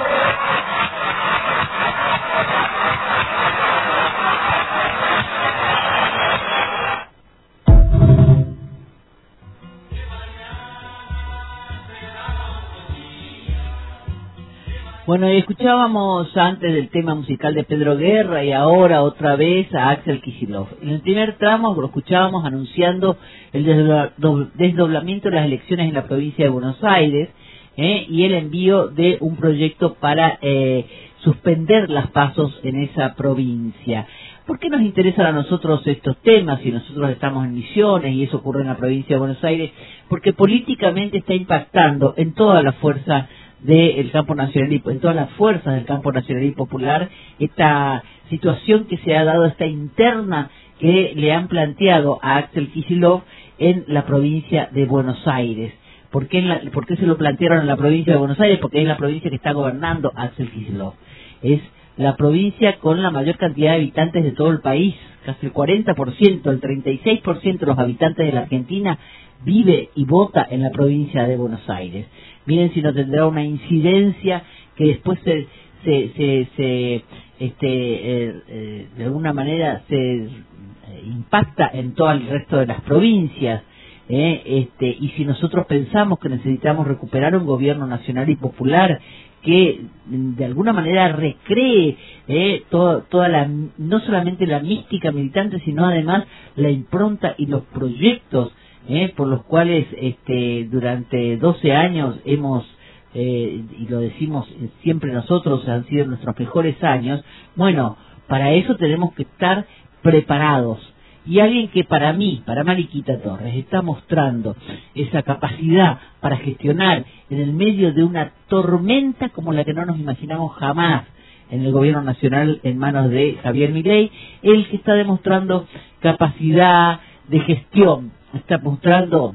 Bueno, y escuchábamos antes del tema musical de Pedro Guerra y ahora otra vez a Axel Kicillof. En el primer tramo lo escuchábamos anunciando el desdoblamiento de las elecciones en la provincia de Buenos Aires y el envío de un proyecto para suspender las pasos en esa provincia. ¿Por qué nos interesan a nosotros estos temas si nosotros estamos en Misiones y eso ocurre en la provincia de Buenos Aires? Porque políticamente está impactando en toda la fuerza del campo nacional y en todas las fuerzas del campo nacional y popular esta situación que se ha dado, esta interna que le han planteado a Axel Kicillof en la provincia de Buenos Aires. ¿Por qué se lo plantearon en la provincia de Buenos Aires? Porque es la provincia que está gobernando Axel Kicillof. Es la provincia con la mayor cantidad de habitantes de todo el país, casi el 40%, el 36% de los habitantes de la Argentina vive y vota en la provincia de Buenos Aires. Miren si no tendrá una incidencia que después de alguna manera se impacta en todo el resto de las provincias. Y si nosotros pensamos que necesitamos recuperar un gobierno nacional y popular que de alguna manera recree toda no solamente la mística militante, sino además la impronta y los proyectos por los cuales durante 12 años hemos, y lo decimos siempre nosotros, han sido nuestros mejores años. Bueno, para eso tenemos que estar preparados. y alguien que para mí, para Mariquita Torres, está mostrando esa capacidad para gestionar en el medio de una tormenta como la que no nos imaginamos jamás en el gobierno nacional en manos de Javier Milei, el que está demostrando capacidad de gestión, está mostrando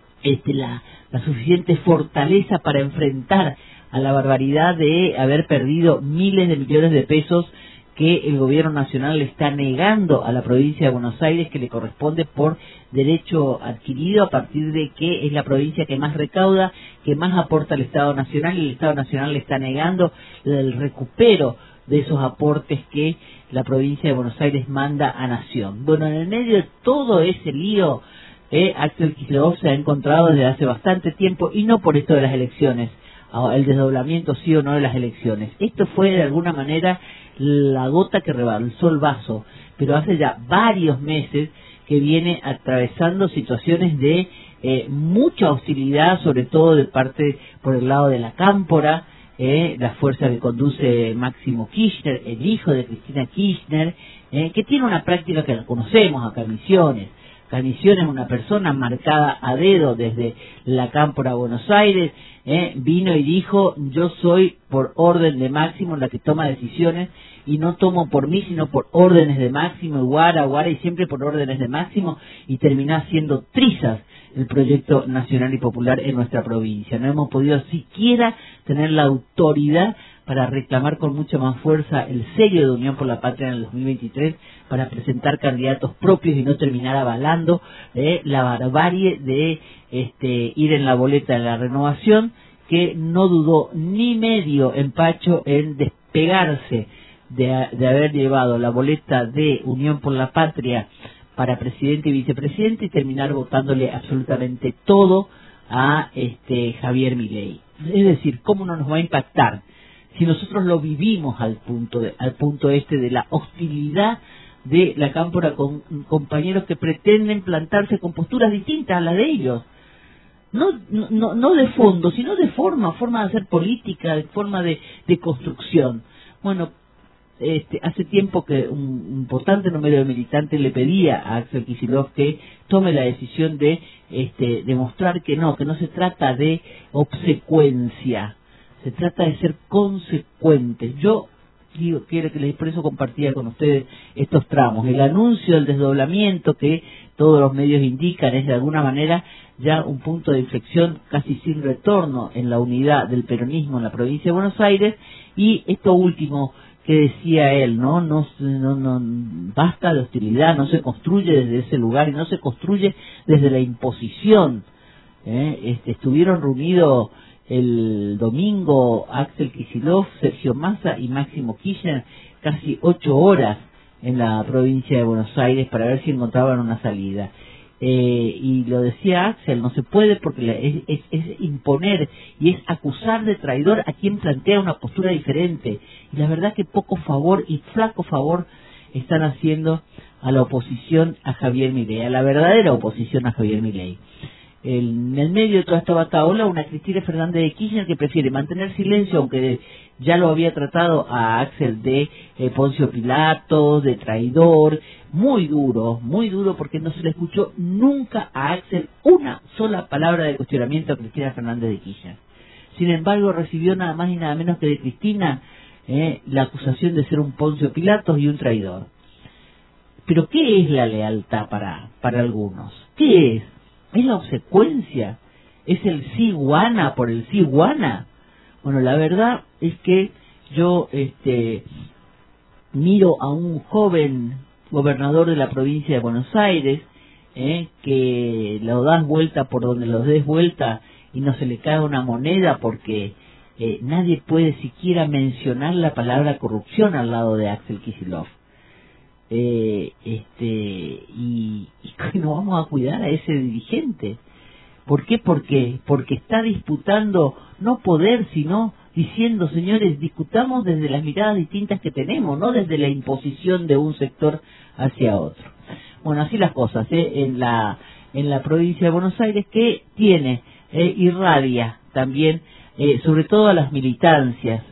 la suficiente fortaleza para enfrentar a la barbaridad de haber perdido miles de millones de pesos que el gobierno nacional le está negando a la provincia de Buenos Aires, que le corresponde por derecho adquirido, a partir de que es la provincia que más recauda, que más aporta al Estado Nacional, y el Estado Nacional le está negando el recupero de esos aportes que la provincia de Buenos Aires manda a Nación. Bueno, en el medio de todo ese lío, Axel Kicillof se ha encontrado desde hace bastante tiempo, y no por esto de las elecciones, el desdoblamiento sí o no de las elecciones. Esto fue de alguna manera la gota que rebalsó el vaso, pero hace ya varios meses que viene atravesando situaciones de mucha hostilidad, sobre todo de parte por el lado de la Cámpora, la fuerza que conduce Máximo Kirchner, el hijo de Cristina Kirchner, que tiene una práctica que la conocemos acá en Misiones. Misiones es una persona marcada a dedo desde la Cámpora a Buenos Aires, vino y dijo: yo soy por orden de Máximo la que toma decisiones, y no tomo por mí sino por órdenes de Máximo, y Guara, y siempre por órdenes de Máximo, y terminó haciendo trizas el proyecto nacional y popular en nuestra provincia. No hemos podido siquiera tener la autoridad para reclamar con mucha más fuerza el sello de Unión por la Patria en el 2023, para presentar candidatos propios y no terminar avalando la barbarie de ir en la boleta de la Renovación, que no dudó ni medio empacho en despegarse de haber llevado la boleta de Unión por la Patria para presidente y vicepresidente, y terminar votándole absolutamente todo a Javier Milei. Es decir, ¿cómo no nos va a impactar si nosotros lo vivimos al punto de la hostilidad de la Cámpora con compañeros que pretenden plantarse con posturas distintas a las de ellos? No de fondo, sino de forma de hacer política, de forma de construcción. Bueno, hace tiempo que un importante número de militantes le pedía a Axel Kicillof que tome la decisión de demostrar que no se trata de obsecuencia, se trata de ser consecuentes. Yo quiero que por eso compartía con ustedes estos tramos. El anuncio del desdoblamiento que todos los medios indican es de alguna manera ya un punto de inflexión casi sin retorno en la unidad del peronismo en la provincia de Buenos Aires, y esto último que decía él, no basta de hostilidad, no se construye desde ese lugar y no se construye desde la imposición. Estuvieron reunidos el domingo Axel Kicillof, Sergio Massa y Máximo Kirchner casi 8 horas en la provincia de Buenos Aires para ver si encontraban una salida. Y lo decía Axel, no se puede porque es imponer y es acusar de traidor a quien plantea una postura diferente. Y la verdad que poco favor y flaco favor están haciendo a la oposición a Javier Milei, a la verdadera oposición a Javier Milei. En el medio de toda esta bataola, una Cristina Fernández de Kirchner que prefiere mantener silencio, aunque ya lo había tratado a Axel de Poncio Pilato, de traidor, muy duro, porque no se le escuchó nunca a Axel una sola palabra de cuestionamiento a Cristina Fernández de Kirchner. Sin embargo, recibió nada más y nada menos que de Cristina la acusación de ser un Poncio Pilatos y un traidor. Pero ¿qué es la lealtad para algunos? ¿Qué es? ¿Es la obsecuencia? ¿Es el sí guana por el sí guana? Bueno, la verdad es que yo miro a un joven gobernador de la provincia de Buenos Aires que lo das vuelta por donde lo des vuelta y no se le cae una moneda, porque nadie puede siquiera mencionar la palabra corrupción al lado de Axel Kicillof. Y no vamos a cuidar a ese dirigente. ¿Por qué? Porque está disputando no poder, sino diciendo: señores, discutamos desde las miradas distintas que tenemos, no desde la imposición de un sector hacia otro. Bueno, así las cosas en la provincia de Buenos Aires, que tiene irradia también sobre todo a las militancias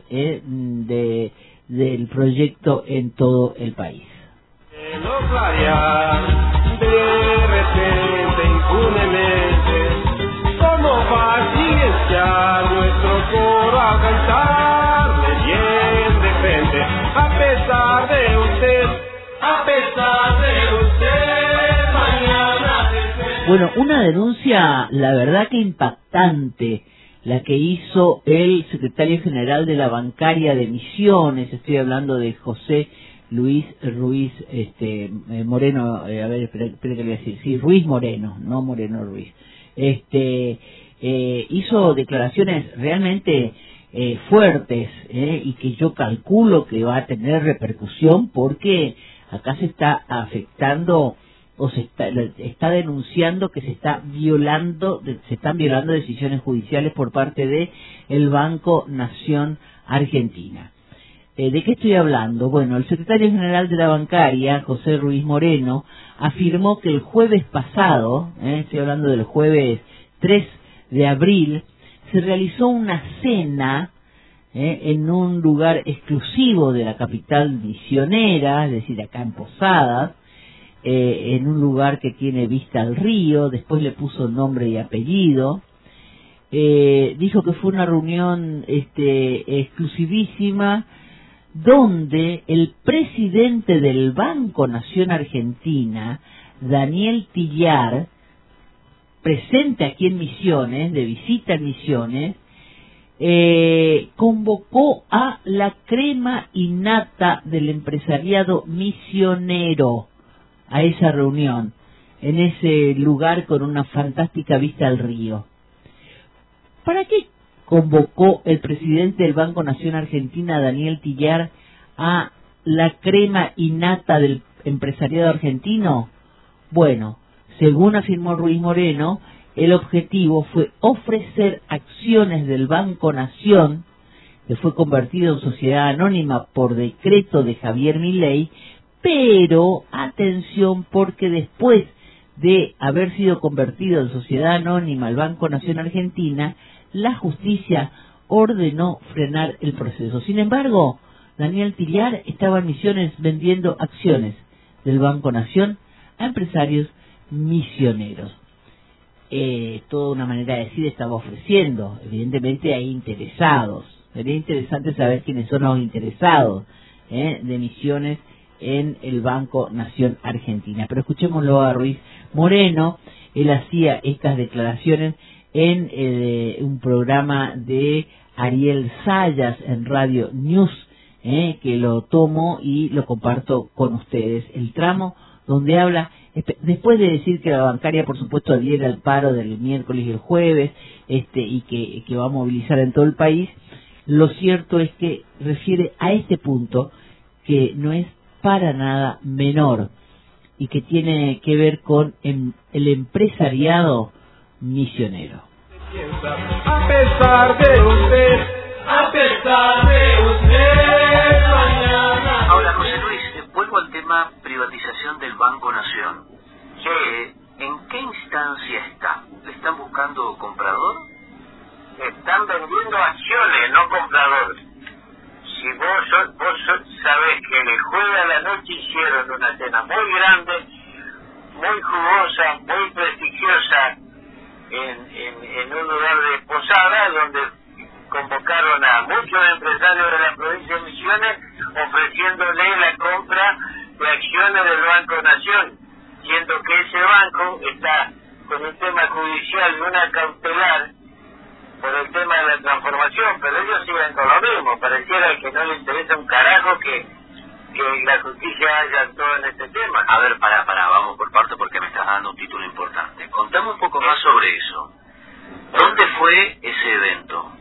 del proyecto en todo el país. No, Claria. de repente, impunemente, ¿cómo va a silenciar nuestro coro a cantarle bien de frente? A pesar de usted, a pesar de usted, mañana de... Bueno, una denuncia, la verdad que impactante, la que hizo el secretario general de la Bancaria de Misiones. Estoy hablando de José Luis Ruiz Moreno, a ver, espera que le voy a decir, sí, Ruiz Moreno, no Moreno Ruiz. Hizo declaraciones realmente fuertes, y que yo calculo que va a tener repercusión, porque acá se está afectando o se está denunciando que se están violando decisiones judiciales por parte de el Banco Nación Argentina. ¿De qué estoy hablando? Bueno, el secretario general de la Bancaria, José Ruiz Moreno, afirmó que el jueves pasado, estoy hablando del jueves 3 de abril, se realizó una cena en un lugar exclusivo de la capital misionera, es decir, acá en Posadas, en un lugar que tiene vista al río. Después le puso nombre y apellido. Dijo que fue una reunión exclusivísima, donde el presidente del Banco Nación Argentina, Daniel Tillar, presente aquí en Misiones, de visita en Misiones, convocó a la crema innata del empresariado misionero a esa reunión, en ese lugar con una fantástica vista al río. ¿Para qué convocó el presidente del Banco Nación Argentina, Daniel Tillar, a la crema innata del empresariado argentino? Bueno, según afirmó Ruiz Moreno, el objetivo fue ofrecer acciones del Banco Nación, que fue convertido en sociedad anónima por decreto de Javier Milei, pero, atención, porque después de haber sido convertido en sociedad anónima el Banco Nación Argentina, la justicia ordenó frenar el proceso. Sin embargo, Daniel Tillar estaba en Misiones vendiendo acciones del Banco Nación a empresarios misioneros. Toda una manera de decir, estaba ofreciendo. Evidentemente hay interesados. Sería interesante saber quiénes son los interesados de Misiones en el Banco Nación Argentina. Pero escuchémoslo a Ruiz Moreno. Él hacía estas declaraciones en un programa de Ariel Sayas en Radio News, que lo tomo y lo comparto con ustedes. El tramo donde habla, después de decir que la bancaria, por supuesto, adhiere al paro del miércoles y el jueves, y que va a movilizar en todo el país, lo cierto es que refiere a este punto que no es para nada menor y que tiene que ver con el empresariado misionero. A pesar de usted, a pesar de usted, mañana. Ahora, José Luis, vuelvo al tema privatización del Banco Nación. ¿En qué instancia está? ¿Le están buscando comprador? Están vendiendo acciones, no compradores. Si vos sabés que el jueves a la noche hicieron una cena muy grande, muy jugosa, muy prestigiosa, en un lugar de Posada, donde convocaron a muchos empresarios de la provincia de Misiones, ofreciéndole la compra de acciones del Banco Nación, siendo que ese banco está con un tema judicial y una cautelar por el tema de la transformación, pero ellos siguen con lo mismo. Pareciera que no les interesa un carajo que la justicia haya actuado en este tema. A ver, vamos por parte porque me estás dando un título importante. Contame un poco más sobre eso. ¿Dónde fue ese evento?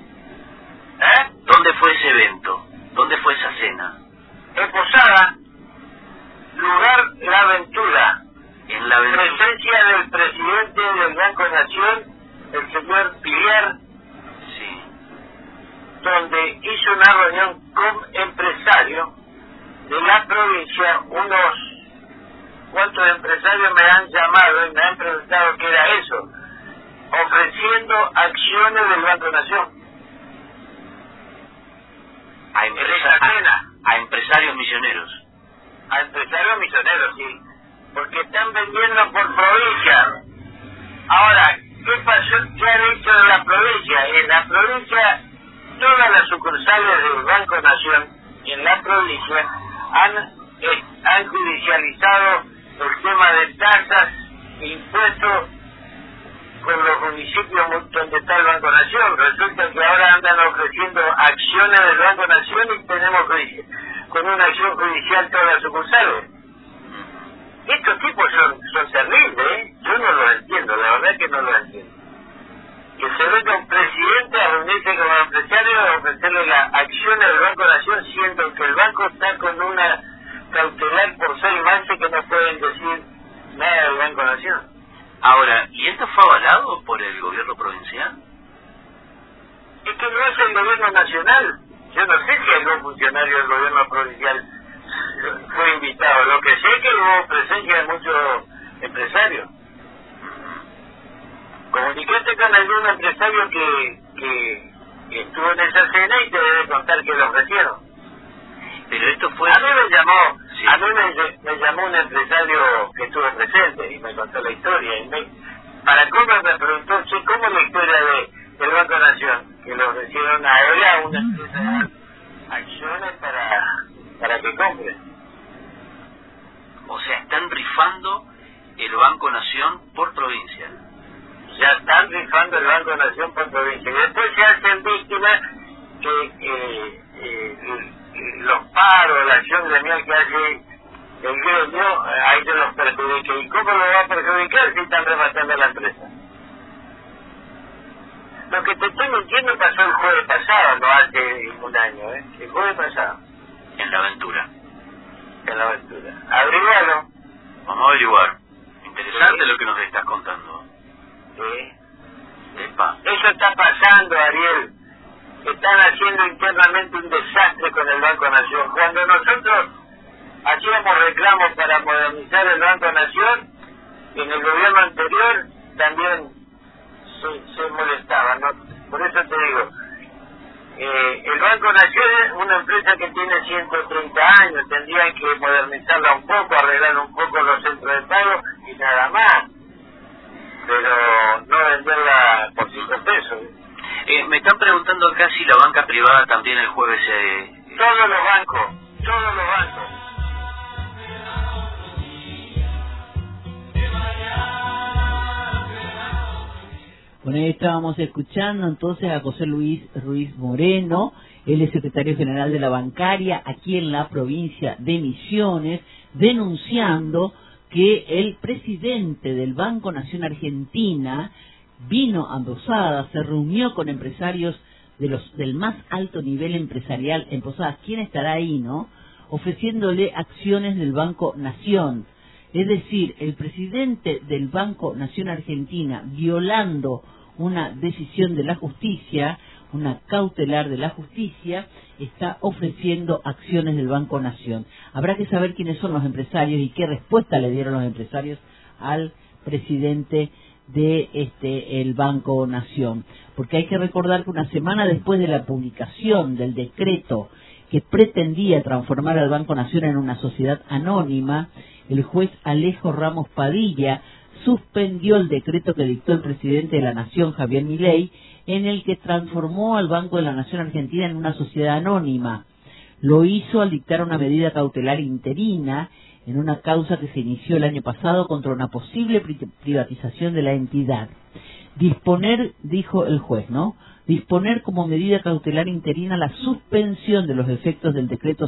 ¿Dónde fue ese evento? ¿Dónde fue esa cena? En Posada, lugar La Ventura. En La Ventura. Presencia del presidente del Banco Nación, el señor Tillar, sí, donde hizo una reunión con empresarios de la provincia. ¿Cuántos empresarios me han llamado y me han preguntado qué era eso? Ofreciendo acciones del Banco Nación. A empresarios misioneros. A empresarios misioneros, sí. Porque están vendiendo por provincia. Ahora, ¿qué pasó? ¿Qué han hecho en la provincia? En la provincia, todas las sucursales del Banco Nación en la provincia han judicializado el tema de tasas e impuestos con los municipios donde está el Banco Nación. Resulta que ahora andan ofreciendo acciones del Banco Nación y tenemos con una acción judicial todas las sucursales. Estos tipos son terribles, ¿eh? Yo no los entiendo, la verdad que no los entiendo. Que se venga un presidente a reunirse con los empresarios a ofrecerle las acciones del Banco Nación, siendo que el banco está con una cautelar por 6 meses que no pueden decir nada del Banco Nación. Ahora, ¿y esto fue avalado por el gobierno provincial? Es que no es el gobierno nacional. Yo no sé si algún funcionario del gobierno provincial fue invitado. Lo que sé es que hubo presencia de muchos empresarios. Comunicate con algún empresario que estuvo en esa cena y te debe contar que lo ofrecieron. Pero esto fue... A mí me llamó un empresario que estuvo presente y me contó la historia. Y para cómo me preguntó, che, ¿cómo es la historia del Banco Nación? Que le ofrecieron a él a una empresa de acciones para que compre. O sea, están rifando el Banco Nación por provincia. Ya están rifando el Banco Nación por provincia. Y después se hacen víctimas que los paros, la acción gremial que hace el gremio, a ellos los perjudica. ¿Y cómo lo va a perjudicar si están rematando la empresa? Lo que te estoy mintiendo pasó el jueves pasado, no hace un año, ¿eh? El jueves pasado. En la aventura. En la aventura. Averigualo. Vamos a averiguar. Interesante lo que nos estás contando. Sí. Epa. Eso está pasando, Ariel. Están haciendo internamente un desastre con el Banco Nación. Cuando nosotros hacíamos reclamos para modernizar el Banco Nación, en el gobierno anterior también se molestaban, ¿no? Por eso te digo, el Banco Nación es una empresa que tiene 130 años, tendrían que modernizarla un poco, arreglar un poco los centros de pago y nada más, pero no venderla por 5 pesos. Me están preguntando acá si la banca privada también el jueves Todos los bancos. Bueno, ahí estábamos escuchando entonces a José Luis Ruiz Moreno, él es secretario general de la bancaria aquí en la provincia de Misiones, denunciando que el presidente del Banco Nación Argentina vino a Posadas, se reunió con empresarios del más alto nivel empresarial en Posadas. ¿Quién estará ahí, no? Ofreciéndole acciones del Banco Nación. Es decir, el presidente del Banco Nación Argentina, violando una decisión de la justicia, una cautelar de la justicia, está ofreciendo acciones del Banco Nación. Habrá que saber quiénes son los empresarios y qué respuesta le dieron los empresarios al presidente de el Banco Nación, porque hay que recordar que una semana después de la publicación del decreto que pretendía transformar al Banco Nación en una sociedad anónima, el juez Alejo Ramos Padilla suspendió el decreto que dictó el presidente de la Nación, Javier Milei, en el que transformó al Banco de la Nación Argentina en una sociedad anónima. Lo hizo al dictar una medida cautelar interina en una causa que se inició el año pasado contra una posible privatización de la entidad. Disponer, dijo el juez, ¿no? Disponer como medida cautelar interina la suspensión de los efectos del decreto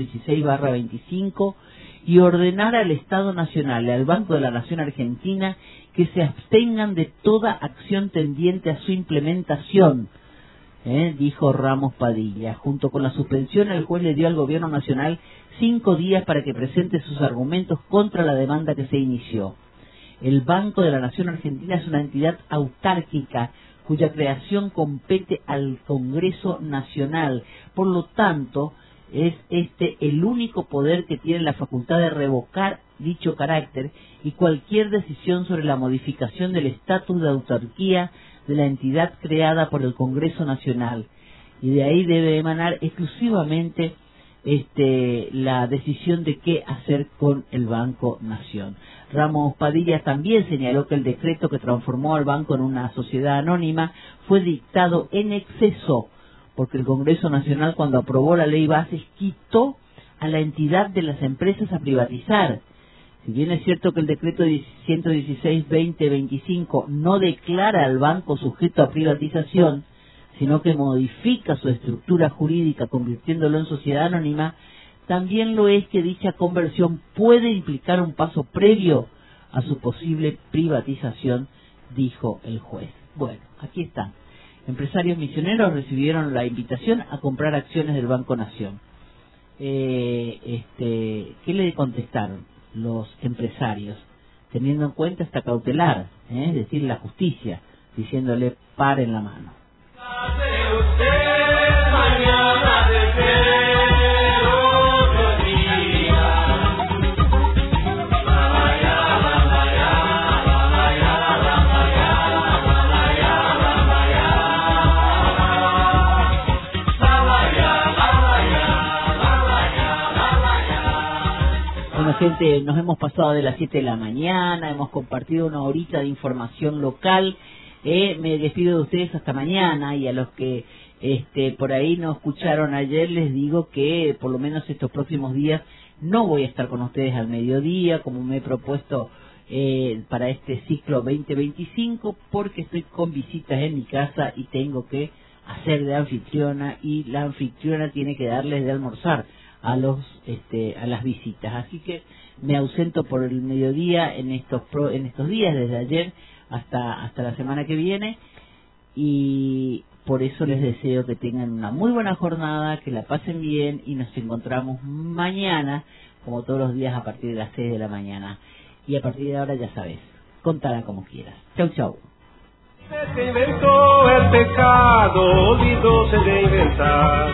116/25 y ordenar al Estado Nacional y al Banco de la Nación Argentina que se abstengan de toda acción tendiente a su implementación, dijo Ramos Padilla. Junto con la suspensión, el juez le dio al Gobierno Nacional 5 días para que presente sus argumentos contra la demanda que se inició. El Banco de la Nación Argentina es una entidad autárquica cuya creación compete al Congreso Nacional. Por lo tanto, es el único poder que tiene la facultad de revocar dicho carácter y cualquier decisión sobre la modificación del estatus de autarquía de la entidad creada por el Congreso Nacional. Y de ahí debe emanar exclusivamente la decisión de qué hacer con el Banco Nación. Ramos Padilla también señaló que el decreto que transformó al banco en una sociedad anónima fue dictado en exceso, porque el Congreso Nacional, cuando aprobó la ley Bases, quitó a la entidad de las empresas a privatizar. Si bien es cierto que el decreto 116/2025 no declara al banco sujeto a privatización, sino que modifica su estructura jurídica convirtiéndolo en sociedad anónima, también lo es que dicha conversión puede implicar un paso previo a su posible privatización, dijo el juez. Bueno, aquí están. Empresarios misioneros recibieron la invitación a comprar acciones del Banco Nación. ¿Qué le contestaron los empresarios? Teniendo en cuenta esta cautelar, es decir, la justicia, diciéndole paren la mano. Bueno, gente, nos hemos pasado de las 7 de la mañana, hemos compartido una horita de información local. Me despido de ustedes hasta mañana, y a los que por ahí no escucharon ayer les digo que por lo menos estos próximos días no voy a estar con ustedes al mediodía como me he propuesto para este ciclo 2025, porque estoy con visitas en mi casa y tengo que hacer de anfitriona, y la anfitriona tiene que darles de almorzar a las visitas, así que me ausento por el mediodía en estos días, desde ayer hasta la semana que viene, y por eso les deseo que tengan una muy buena jornada, que la pasen bien, y nos encontramos mañana como todos los días a partir de las 6 de la mañana, y a partir de ahora ya sabes, contala como quieras. Chau, chau. Se inventó el pecado, olvidóse de inventar.